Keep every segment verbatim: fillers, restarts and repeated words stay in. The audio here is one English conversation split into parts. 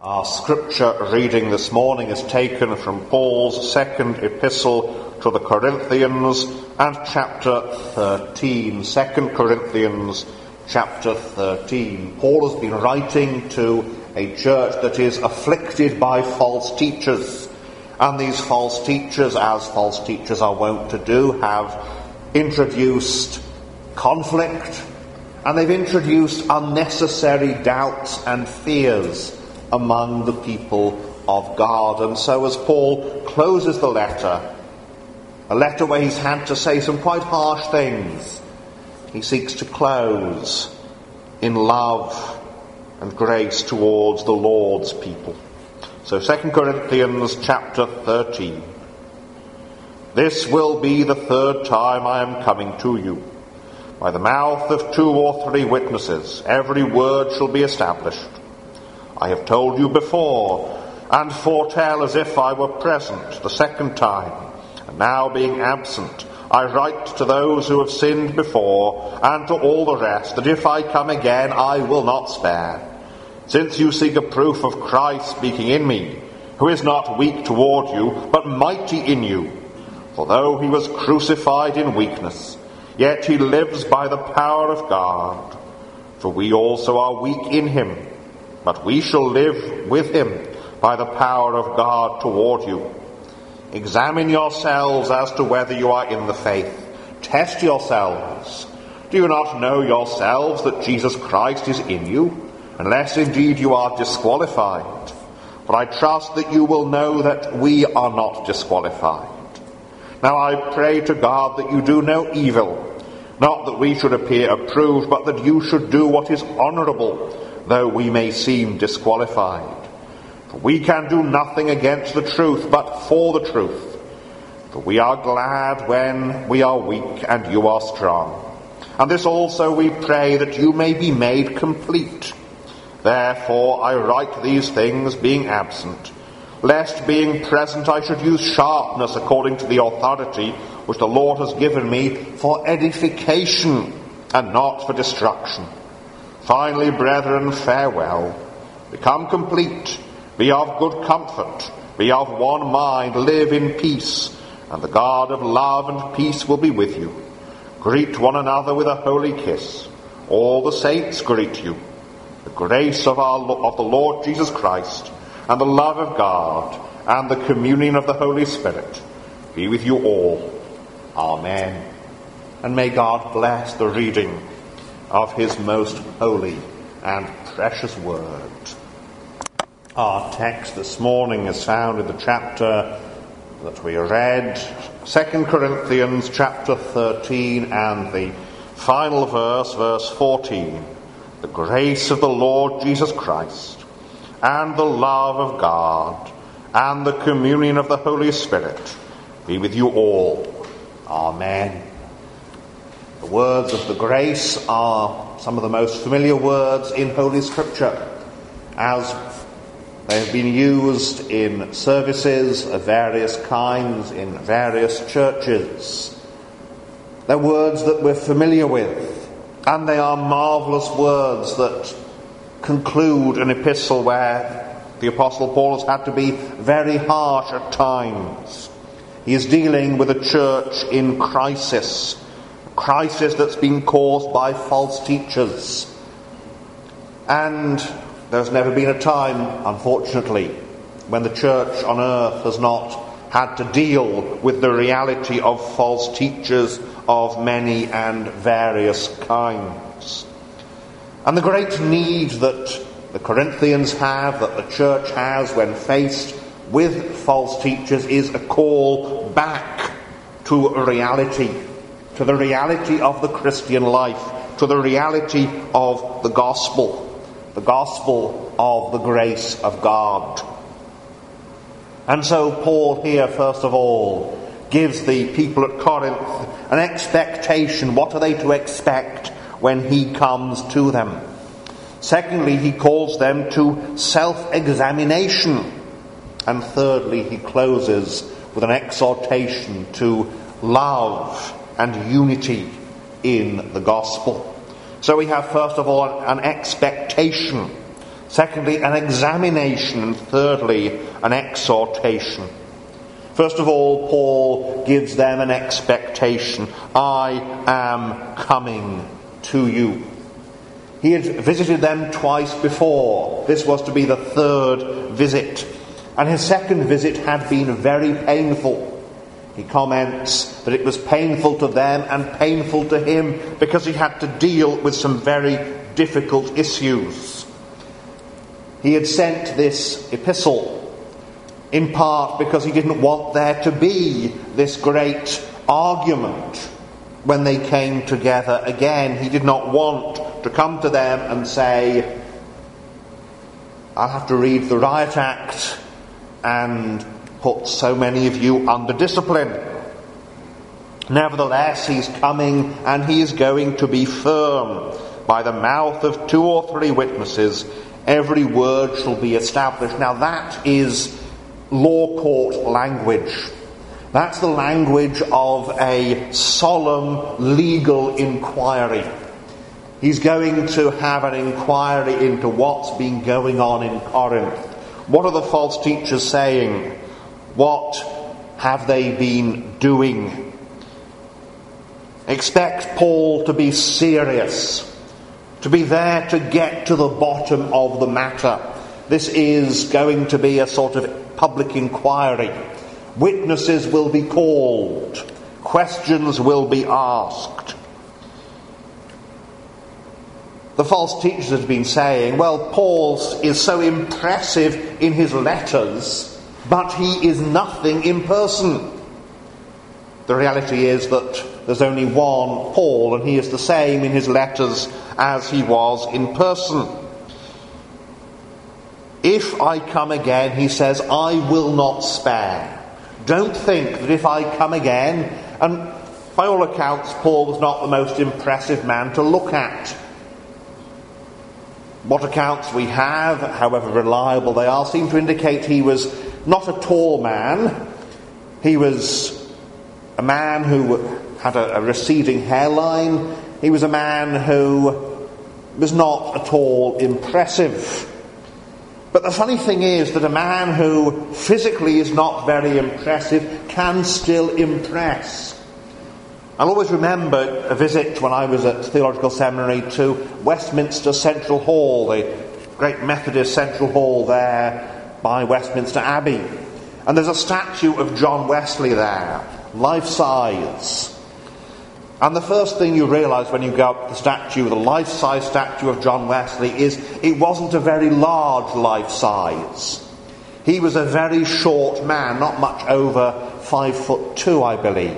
Our scripture reading this morning is taken from Paul's second epistle to the Corinthians and chapter thirteen. Second Corinthians chapter thirteen. Paul has been writing to a church that is afflicted by false teachers. And these false teachers, as false teachers are wont to do, have introduced conflict, and they've introduced unnecessary doubts and fears among the people of God. And so as Paul closes the letter, a letter where he's had to say some quite harsh things, he seeks to close in love and grace towards the Lord's people. So Second Corinthians chapter thirteen. This will be the third time I am coming to you. By the mouth of two or three witnesses, every word shall be established. I have told you before, and foretell as if I were present the second time, and now being absent, I write to those who have sinned before, and to all the rest, that if I come again, I will not spare. Since you seek a proof of Christ speaking in me, who is not weak toward you, but mighty in you. For though he was crucified in weakness, yet he lives by the power of God. For we also are weak in him, but we shall live with him by the power of God toward you. Examine yourselves as to whether you are in the faith. Test yourselves. Do you not know yourselves that Jesus Christ is in you? Unless indeed you are disqualified. For I trust that you will know that we are not disqualified. Now I pray to God that you do no evil, not that we should appear approved, but that you should do what is honourable, though we may seem disqualified. For we can do nothing against the truth, but for the truth. For we are glad when we are weak and you are strong. And this also we pray, that you may be made complete. Therefore I write these things being absent, lest being present I should use sharpness according to the authority which the Lord has given me for edification and not for destruction. Finally, brethren, farewell. Become complete. Be of good comfort. Be of one mind. Live in peace. And the God of love and peace will be with you. Greet one another with a holy kiss. All the saints greet you. The grace of, our, of the Lord Jesus Christ, and the love of God, and the communion of the Holy Spirit be with you all. Amen. And may God bless the reading of his most holy and precious word. Our text this morning is found in the chapter that we read, Second Corinthians chapter thirteen, and the final verse, verse fourteen. The grace of the Lord Jesus Christ, and the love of God, and the communion of the Holy Spirit be with you all. Amen. The words of the grace are some of the most familiar words in Holy Scripture, as they have been used in services of various kinds in various churches. They're words that we're familiar with, and they are marvellous words that conclude an epistle where the Apostle Paul has had to be very harsh at times. He is dealing with a church in crisis, a crisis that's been caused by false teachers. And there's never been a time, unfortunately, when the church on earth has not had to deal with the reality of false teachers of many and various kinds. And the great need that the Corinthians have, that the church has when faced with false teachers, is a call back to reality, to the reality of the Christian life, to the reality of the gospel, the gospel of the grace of God. And so Paul here, first of all, gives the people at Corinth an expectation. What are they to expect when he comes to them? Secondly, he calls them to self-examination. And thirdly, he closes with an exhortation to love and unity in the gospel. So we have, first of all, an expectation. Secondly, an examination. And thirdly, an exhortation. First of all, Paul gives them an expectation. I am coming to you. He had visited them twice before. This was to be the third visit. And his second visit had been very painful. He comments that it was painful to them and painful to him because he had to deal with some very difficult issues. He had sent this epistle in part because he didn't want there to be this great argument when they came together again. He did not want to come to them and say, I'll have to read the Riot Act and put so many of you under discipline. Nevertheless, he's coming and he is going to be firm. By the mouth of two or three witnesses, every word shall be established. Now that is law court language. That's the language of a solemn legal inquiry. He's going to have an inquiry into what's been going on in Corinth. What are the false teachers saying? What have they been doing? Expect Paul to be serious, to be there to get to the bottom of the matter. This is going to be a sort of public inquiry. Witnesses will be called. Questions will be asked. The false teachers have been saying, well, Paul is so impressive in his letters, but he is nothing in person. The reality is that there's only one Paul, and he is the same in his letters as he was in person. If I come again, he says, I will not spare. Don't think that if I come again, and by all accounts, Paul was not the most impressive man to look at. What accounts we have, however reliable they are, seem to indicate he was not a tall man. He was a man who had a, a receding hairline. He was a man who was not at all impressive. But the funny thing is that a man who physically is not very impressive can still impress. I'll always remember a visit when I was at Theological Seminary to Westminster Central Hall, the great Methodist Central Hall there by Westminster Abbey. And there's a statue of John Wesley there, life-size. And the first thing you realise when you go up to the statue, the life-size statue of John Wesley, is it wasn't a very large life-size. He was a very short man, not much over five foot two, I believe.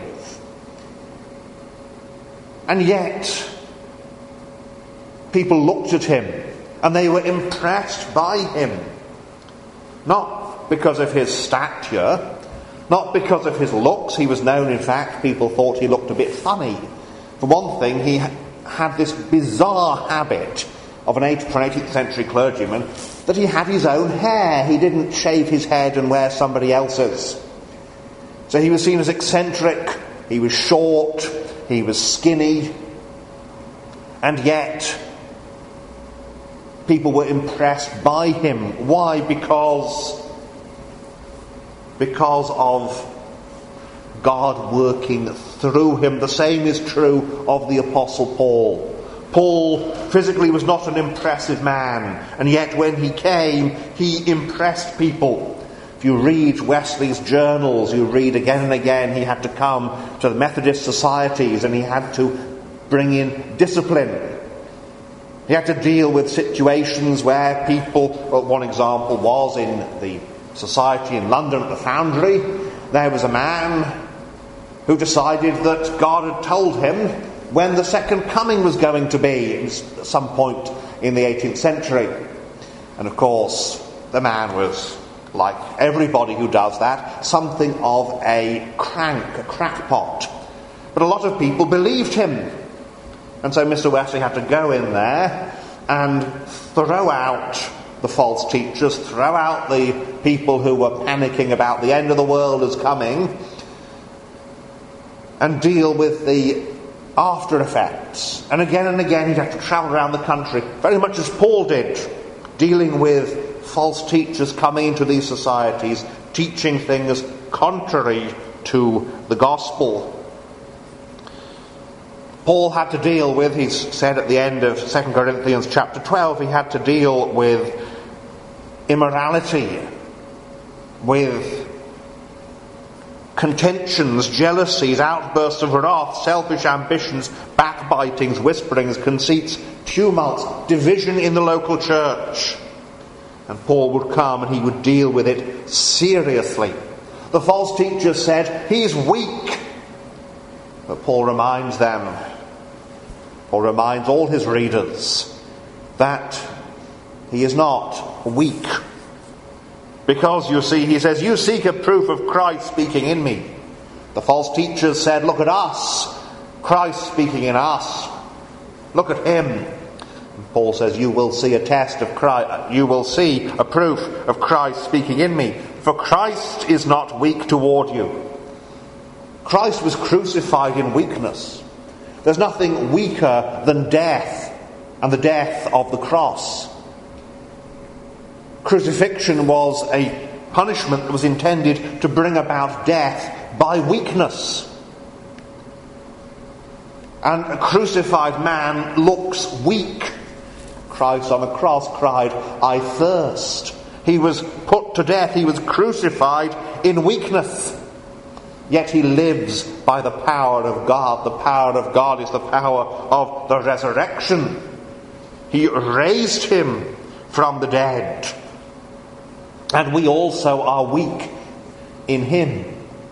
And yet, people looked at him and they were impressed by him. Not because of his stature, not because of his looks. He was known, in fact, people thought he looked a bit funny. For one thing, he had this bizarre habit of an eighteenth century clergyman that he had his own hair. He didn't shave his head and wear somebody else's. So he was seen as eccentric, he was short, he was skinny, and yet people were impressed by him. Why? Because, because of God working through him. The same is true of the Apostle Paul. Paul physically was not an impressive man, and yet when he came, he impressed people. If you read Wesley's journals, you read again and again he had to come to the Methodist societies and he had to bring in discipline. He had to deal with situations where people, well, one example was in the society in London at the Foundry. There was a man who decided that God had told him when the second coming was going to be at some point in the eighteenth century. And of course, the man was, like everybody who does that, something of a crank, a crackpot. But a lot of people believed him. And so Mister Wesley had to go in there and throw out the false teachers, throw out the people who were panicking about the end of the world is coming, and deal with the after effects. And again and again he'd have to travel around the country, very much as Paul did. dealing with false teachers coming into these societies, teaching things contrary to the gospel. Paul had to deal with, he said at the end of Second Corinthians chapter twelve, he had to deal with immorality, with contentions, jealousies, outbursts of wrath, selfish ambitions, backbitings, whisperings, conceits, tumults, division in the local church. And Paul would come and he would deal with it seriously. The false teacher said, he's weak. But Paul reminds them, Paul reminds all his readers, that he is not weak. Because, you see, he says, you seek a proof of Christ speaking in me. The false teachers said, look at us. Christ speaking in us. Look at him. And Paul says, you will see a test of Christ. You will see a proof of Christ speaking in me. For Christ is not weak toward you. Christ was crucified in weakness. There's nothing weaker than death and the death of the cross. Crucifixion was a punishment that was intended to bring about death by weakness. And a crucified man looks weak. Christ on the cross cried, I thirst. He was put to death. He was crucified in weakness. Yet he lives by the power of God. The power of God is the power of the resurrection. He raised him from the dead. And we also are weak in him.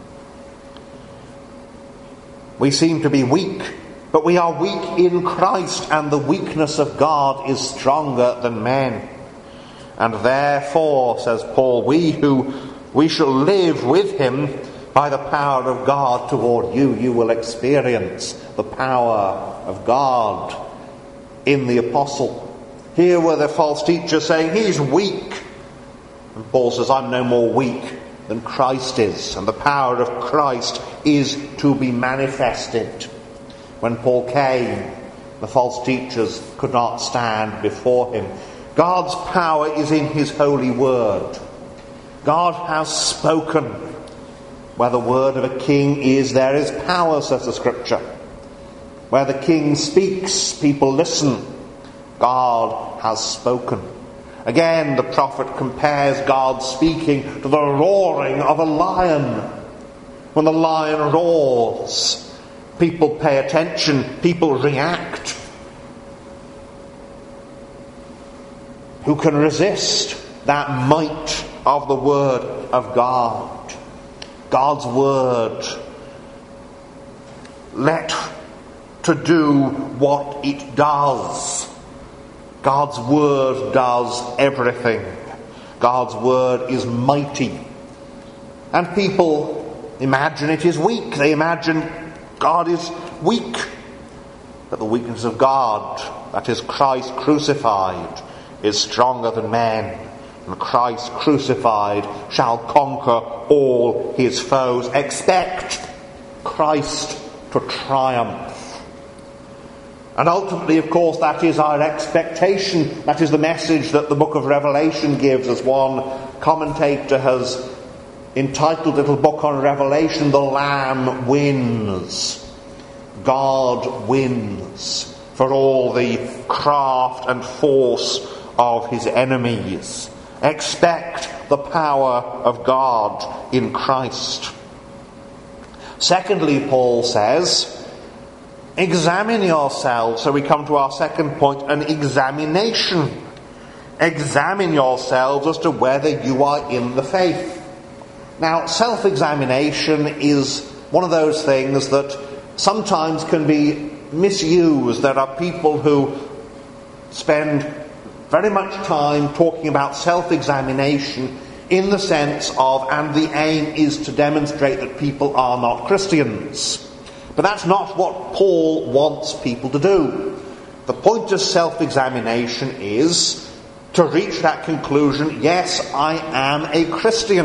We seem to be weak, but we are weak in Christ, and the weakness of God is stronger than men. And therefore, says Paul, we who we shall live with him by the power of God toward you. You will experience the power of God in the apostle. Here were the false teachers saying, he's weak. And Paul says, I'm no more weak than Christ is. And the power of Christ is to be manifested. When Paul came, the false teachers could not stand before him. God's power is in his holy word. God has spoken. Where the word of a king is, there is power, says the scripture. Where the king speaks, people listen. God has spoken. Again, the prophet compares God speaking to the roaring of a lion. When the lion roars, people pay attention, people react. Who can resist that might of the word of God? God's word, let to do what it does. God's word does everything. God's word is mighty. And people imagine it is weak. They imagine God is weak. But the weakness of God, that is Christ crucified, is stronger than men. And Christ crucified shall conquer all his foes. Expect Christ to triumph. And ultimately, of course, that is our expectation. That is the message that the book of Revelation gives, as one commentator has entitled the little book on Revelation, The Lamb Wins. God wins for all the craft and force of his enemies. Expect the power of God in Christ. Secondly, Paul says, examine yourselves. So we come to our second point, an examination. Examine yourselves as to whether you are in the faith. Now, self-examination is one of those things that sometimes can be misused. There are people who spend very much time talking about self-examination in the sense of, and the aim is to demonstrate that people are not Christians. But that's not what Paul wants people to do. The point of self-examination is to reach that conclusion, yes, I am a Christian.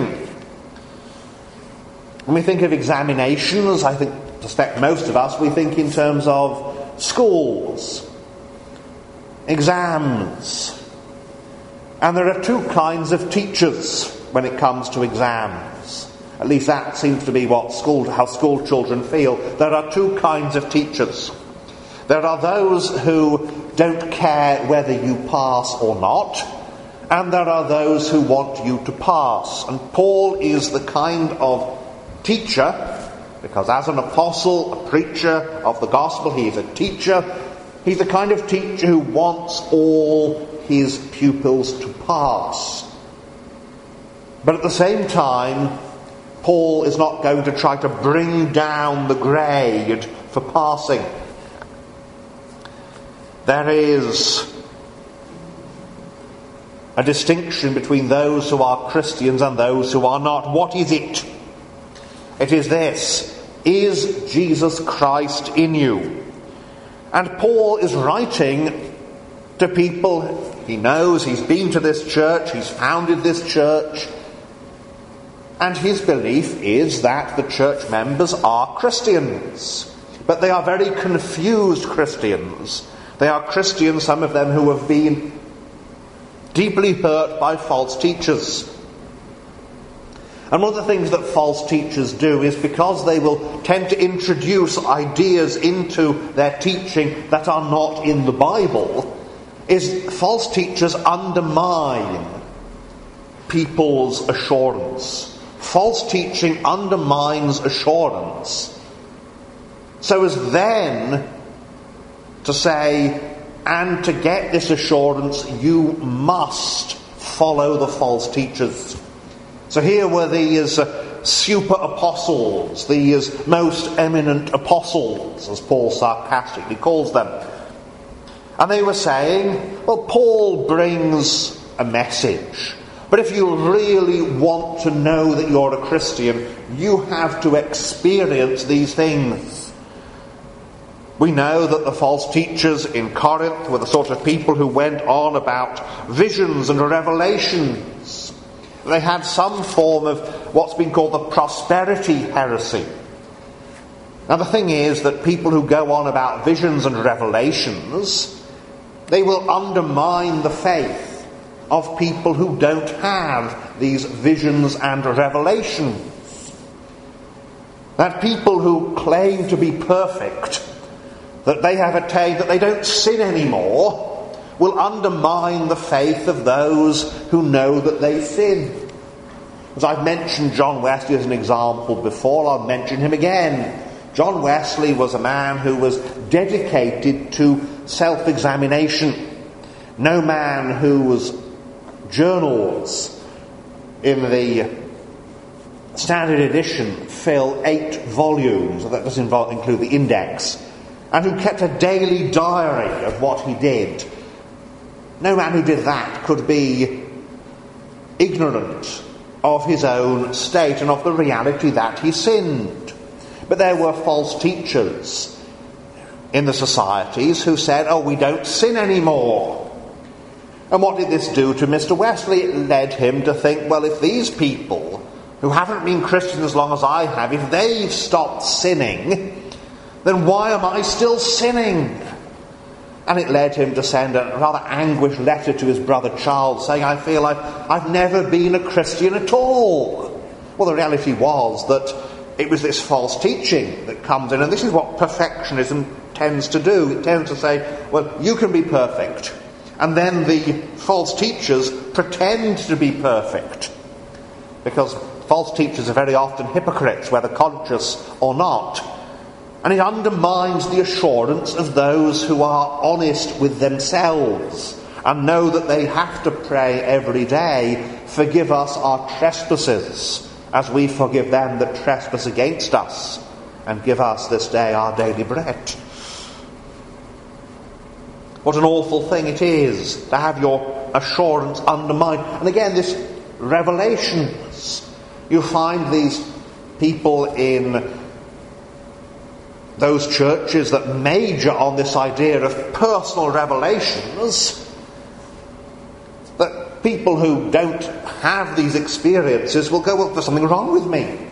When we think of examinations, I think, suspect most of us, we think in terms of schools, exams, And there are two kinds of teachers when it comes to exams. At least that seems to be what school, how school children feel. There are two kinds of teachers. There are those who don't care whether you pass or not, and there are those who want you to pass. And Paul is the kind of teacher, because as an apostle, a preacher of the gospel, he is a teacher. He's the kind of teacher who wants all his pupils to pass. But at the same time, Paul is not going to try to bring down the grade for passing. There is a distinction between those who are Christians and those who are not. What is it? It is this: is Jesus Christ in you? And Paul is writing to people. He knows, he's been to this church, he's founded this church, and his belief is that the church members are Christians. But they are very confused Christians. They are Christians, some of them, who have been deeply hurt by false teachers. And one of the things that false teachers do is, because they will tend to introduce ideas into their teaching that are not in the Bible, is false teachers undermine people's assurance. False teaching undermines assurance, so as then to say, and to get this assurance, you must follow the false teachers. So here were these uh, super apostles, these most eminent apostles, as Paul sarcastically calls them. And they were saying, well, Paul brings a message, but if you really want to know that you're a Christian, you have to experience these things. We know that the false teachers in Corinth were the sort of people who went on about visions and revelations. They had some form of what's been called the prosperity heresy. Now the thing is that people who go on about visions and revelations, they will undermine the faith of people who don't have these visions and revelations. That people who claim to be perfect, that they have attained, that they don't sin anymore, will undermine the faith of those who know that they sin. As I've mentioned John Wesley as an example before, I'll mention him again. John Wesley was a man who was dedicated to self-examination. No man whose journals in the standard edition fill eight volumes, that does involve, include the index, and who kept a daily diary of what he did. No man who did that could be ignorant of his own state and of the reality that he sinned. But there were false teachers in the societies who said, oh, we don't sin anymore. And what did this do to Mister Wesley? It led him to think, well, if these people who haven't been Christians as long as I have, if they've stopped sinning, then why am I still sinning? And it led him to send a rather anguished letter to his brother Charles, saying, I feel I've, I've never been a Christian at all. Well, the reality was that it was this false teaching that comes in, and this is what perfectionism tends to do. It tends to say, well, you can be perfect. And then the false teachers pretend to be perfect. Because false teachers are very often hypocrites, whether conscious or not. And it undermines the assurance of those who are honest with themselves and know that they have to pray every day, forgive us our trespasses, as we forgive them that trespass against us, and give us this day our daily bread. What an awful thing it is to have your assurance undermined. And again, this revelations. You find these people in those churches that major on this idea of personal revelations, that people who don't have these experiences will go, well, there's something wrong with me.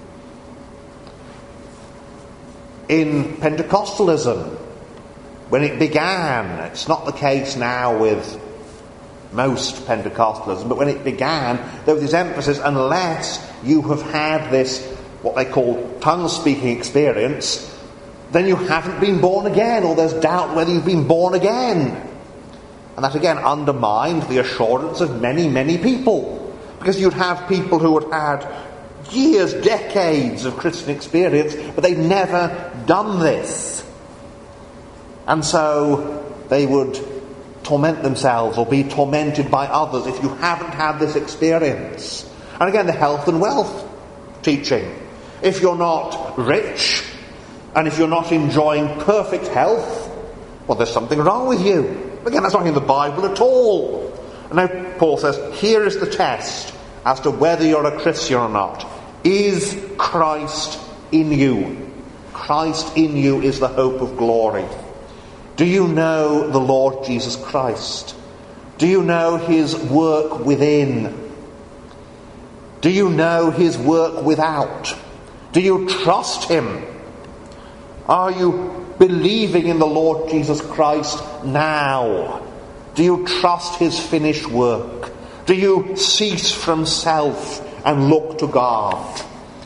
In Pentecostalism, when it began, it's not the case now with most Pentecostalism, but when it began, there was this emphasis, unless you have had this, what they call tongue-speaking experience, then you haven't been born again, or there's doubt whether you've been born again. And that again undermined the assurance of many, many people. Because you'd have people who had had years, decades of Christian experience, but they'd never done this. And so they would torment themselves or be tormented by others if you haven't had this experience. And again, the health and wealth teaching. If you're not rich, and if you're not enjoying perfect health, well, there's something wrong with you. Again, that's not in the Bible at all. And now Paul says, here is the test as to whether you're a Christian or not. Is Christ in you? Christ in you is the hope of glory. Do you know the Lord Jesus Christ? Do you know his work within? Do you know his work without? Do you trust him? Are you believing in the Lord Jesus Christ now? Do you trust his finished work? Do you cease from self and look to God?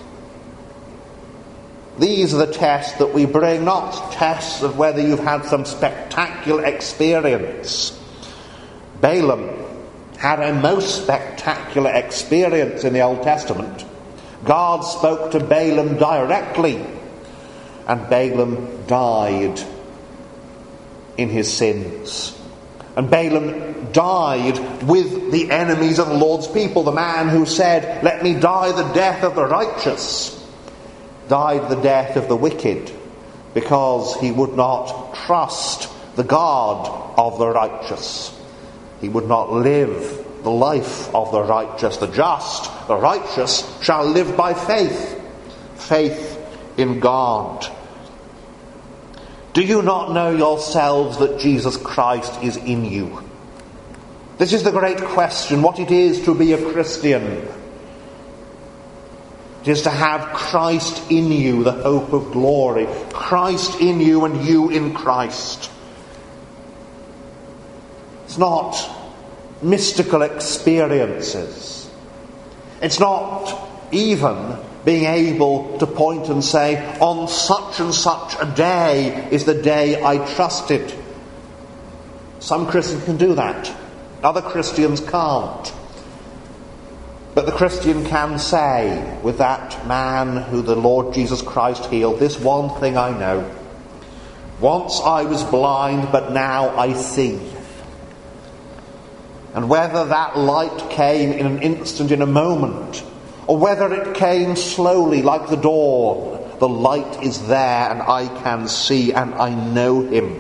These are the tests that we bring, not tests of whether you've had some spectacular experience. Balaam had a most spectacular experience in the Old Testament. God spoke to Balaam directly, and Balaam died in his sins. And Balaam died with the enemies of the Lord's people. The man who said, "Let me die the death of the righteous," died the death of the wicked, because he would not trust the God of the righteous. He would not live the life of the righteous. The just, the righteous, shall live by faith. Faith in God. Do you not know yourselves that Jesus Christ is in you? This is the great question, what it is to be a Christian. It is to have Christ in you, the hope of glory. Christ in you and you in Christ. It's not mystical experiences. It's not even being able to point and say, on such and such a day is the day I trusted. Some Christians can do that. Other Christians can't. But the Christian can say, with that man who the Lord Jesus Christ healed, this one thing I know. Once I was blind, but now I see. And whether that light came in an instant, in a moment, or whether it came slowly like the dawn, the light is there and I can see and I know him.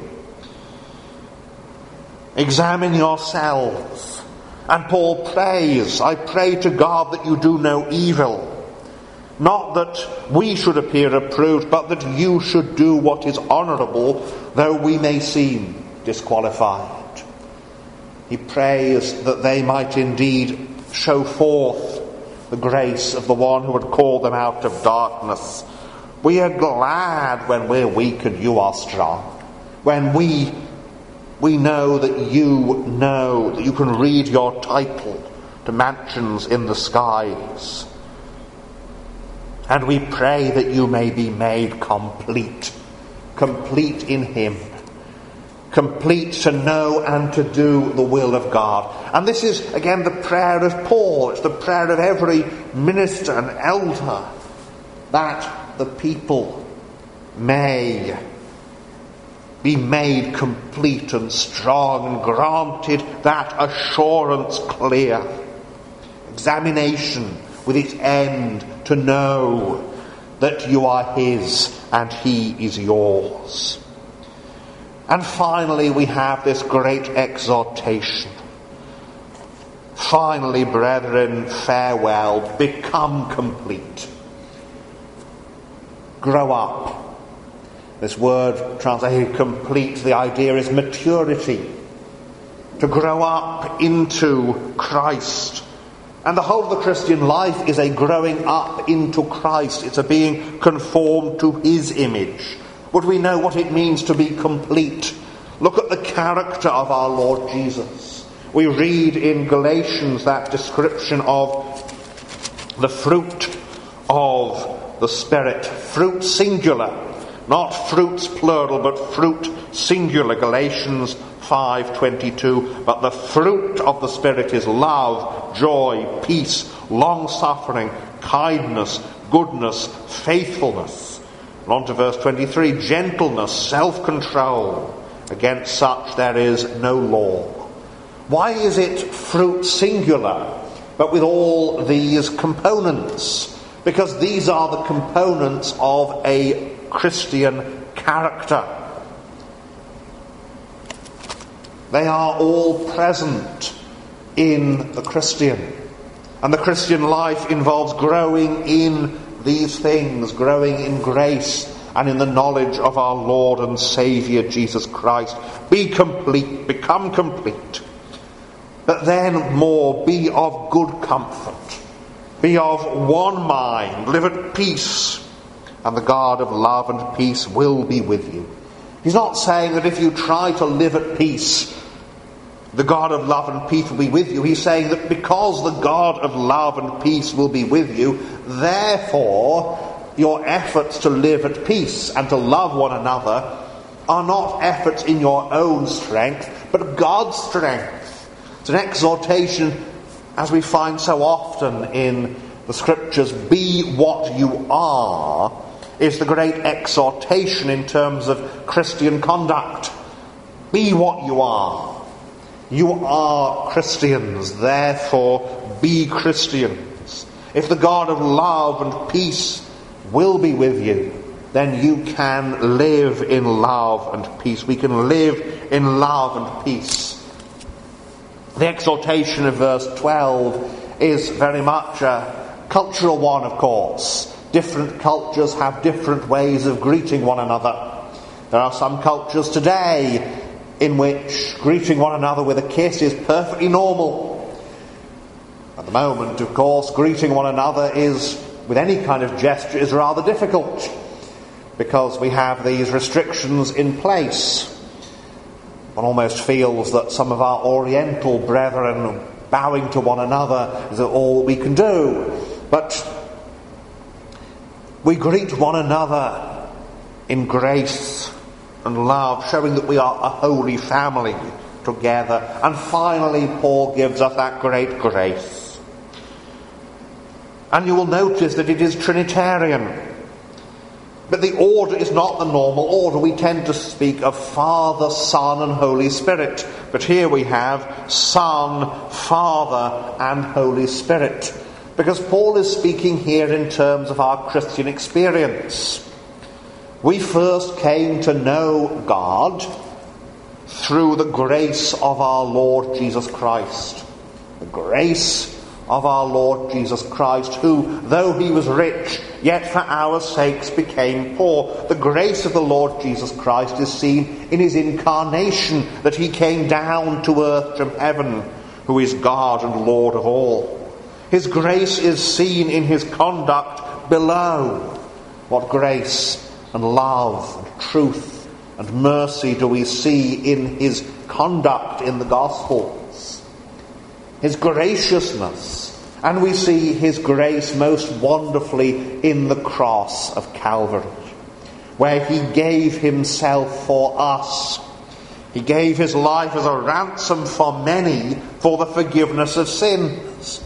Examine yourselves. And Paul prays, I pray to God that you do no evil. Not that we should appear approved, but that you should do what is honourable, though we may seem disqualified. He prays that they might indeed show forth the grace of the one who had called them out of darkness. We are glad when we're weak and you are strong. When we we know that you know, that you can read your title to mansions in the skies. And we pray that you may be made complete. Complete in him. Complete to know and to do the will of God. And this is, again, the prayer of Paul. It's the prayer of every minister and elder, that the people may be made complete and strong and granted that assurance clear. Examination with its end to know that you are his and he is yours. And finally we have this great exhortation. Finally, brethren, farewell, become complete. Grow up. This word translated complete, the idea is maturity. To grow up into Christ. And the whole of the Christian life is a growing up into Christ. It's a being conformed to his image. Would we know what it means to be complete? Look at the character of our Lord Jesus. We read in Galatians that description of the fruit of the Spirit. Fruit singular, not fruits plural, but fruit singular. Galatians five twenty-two. But the fruit of the Spirit is love, joy, peace, long-suffering, kindness, goodness, faithfulness. And on to verse twenty-three. Gentleness, self-control. Against such there is no law. Why is it fruit singular, but with all these components? Because these are the components of a Christian character. They are all present in the Christian. And the Christian life involves growing in these things, growing in grace and in the knowledge of our Lord and Saviour Jesus Christ. Be complete, become complete. But then more, be of good comfort. Be of one mind, live at peace, and the God of love and peace will be with you. He's not saying that if you try to live at peace, the God of love and peace will be with you. He's saying that because the God of love and peace will be with you, therefore your efforts to live at peace and to love one another are not efforts in your own strength, but God's strength. It's an exhortation, as we find so often in the Scriptures, be what you are, is the great exhortation in terms of Christian conduct. Be what you are. You are Christians, therefore be Christians. If the God of love and peace will be with you, then you can live in love and peace. We can live in love and peace. The exhortation of verse twelve is very much a cultural one, of course. Different cultures have different ways of greeting one another. There are some cultures today in which greeting one another with a kiss is perfectly normal. At the moment, of course, greeting one another is, with any kind of gesture, is rather difficult because we have these restrictions in place. One almost feels that some of our Oriental brethren bowing to one another is all we can do. But we greet one another in grace and love, showing that we are a holy family together. And finally, Paul gives us that great grace. And you will notice that it is Trinitarian. But the order is not the normal order. We tend to speak of Father, Son, and Holy Spirit. But here we have Son, Father, and Holy Spirit. Because Paul is speaking here in terms of our Christian experience. We first came to know God through the grace of our Lord Jesus Christ. The grace of our Lord Jesus Christ, who, though he was rich, yet for our sakes became poor. The grace of the Lord Jesus Christ is seen in his incarnation, that he came down to earth from heaven, who is God and Lord of all. His grace is seen in his conduct below. What grace and love and truth and mercy do we see in his conduct in the Gospels. His graciousness, and we see his grace most wonderfully in the cross of Calvary, where he gave himself for us. He gave his life as a ransom for many for the forgiveness of sins.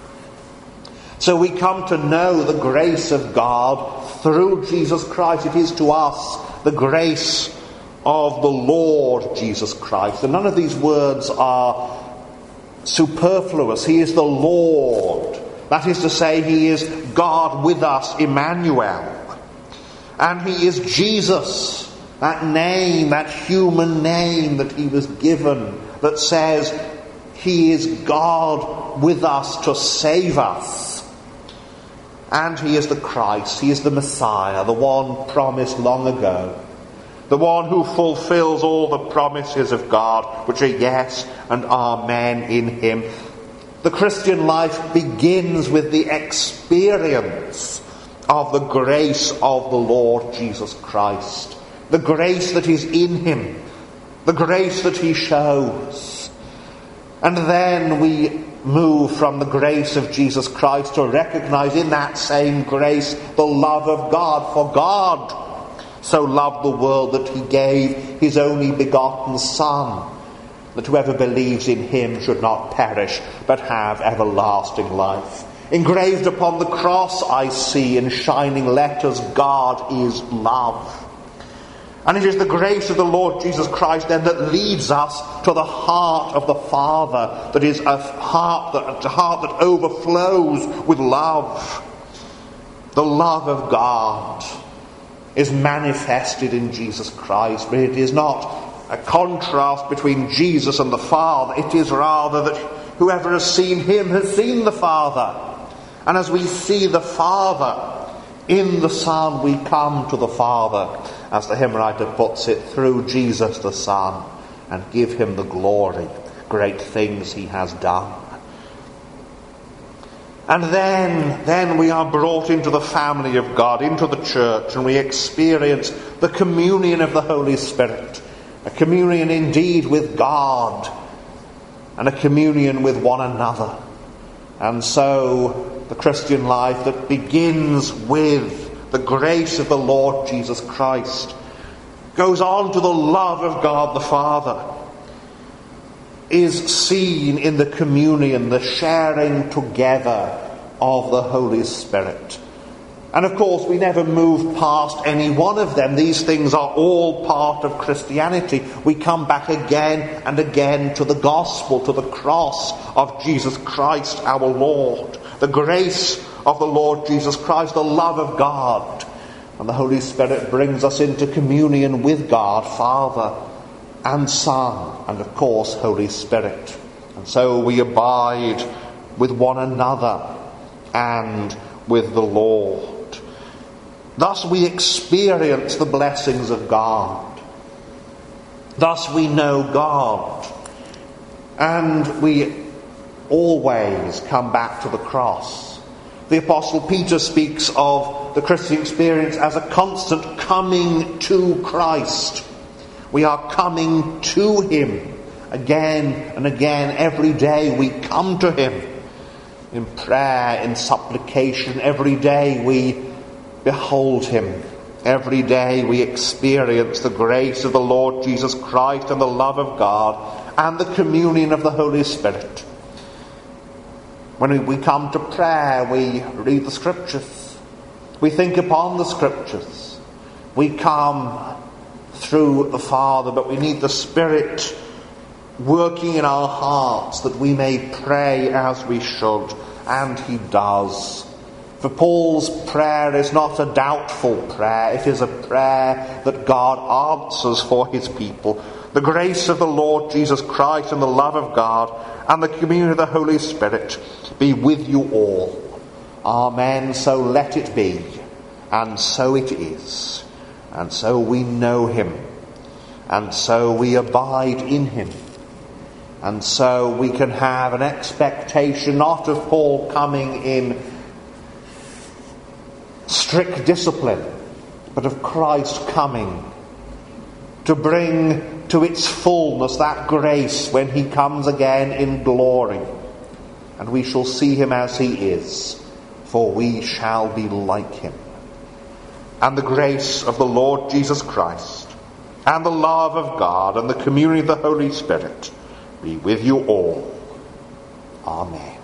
So we come to know the grace of God through Jesus Christ. It is to us the grace of the Lord Jesus Christ. And none of these words are superfluous. He is the Lord. That is to say, he is God with us, Emmanuel. And he is Jesus, that name, that human name that he was given, that says he is God with us to save us. And he is the Christ, he is the Messiah, the one promised long ago. The one who fulfills all the promises of God, which are yes and amen in him. The Christian life begins with the experience of the grace of the Lord Jesus Christ. The grace that is in him. The grace that he shows. And then we move from the grace of Jesus Christ to recognize in that same grace the love of God. For God so loved the world that he gave his only begotten Son, that whoever believes in him should not perish but have everlasting life. Engraved upon the cross I see in shining letters, God is love. And it is the grace of the Lord Jesus Christ then that leads us to the heart of the Father, that is a heart that, a heart that overflows with love. The love of God is manifested in Jesus Christ, but it is not a contrast between Jesus and the Father. It is rather that whoever has seen him has seen the Father. And as we see the Father in the Son, we come to the Father, as the hymn writer puts it, through Jesus the Son, and give him the glory, great things he has done. And then, then we are brought into the family of God, into the church, and we experience the communion of the Holy Spirit, a communion indeed with God, and a communion with one another. And so the Christian life that begins with the grace of the Lord Jesus Christ goes on to the love of God the Father, is seen in the communion, the sharing together of the Holy Spirit. And of course we never move past any one of them. These things are all part of Christianity. We come back again and again to the gospel, to the cross of Jesus Christ our Lord, the grace of the Lord Jesus Christ, the love of God. And the Holy Spirit brings us into communion with God, Father and Son, and of course Holy Spirit. And so we abide with one another and with the Lord. Thus we experience the blessings of God. Thus we know God. And we always come back to the cross. The Apostle Peter speaks of the Christian experience as a constant coming to Christ. We are coming to him again and again. Every day we come to him in prayer, in supplication. Every day we behold him. Every day we experience the grace of the Lord Jesus Christ and the love of God and the communion of the Holy Spirit. When we come to prayer, we read the Scriptures. We think upon the Scriptures. We come through the Father, but we need the Spirit working in our hearts that we may pray as we should, and he does. For Paul's prayer is not a doubtful prayer. It is a prayer that God answers for his people. The grace of the Lord Jesus Christ and the love of God and the communion of the Holy Spirit be with you all. Amen. So let it be. And so it is. And so we know him. And so we abide in him. And so we can have an expectation not of Paul coming in strict discipline, but of Christ coming to bring to its fullness that grace when he comes again in glory. And we shall see him as he is, for we shall be like him. And the grace of the Lord Jesus Christ, and the love of God, and the communion of the Holy Spirit be with you all. Amen.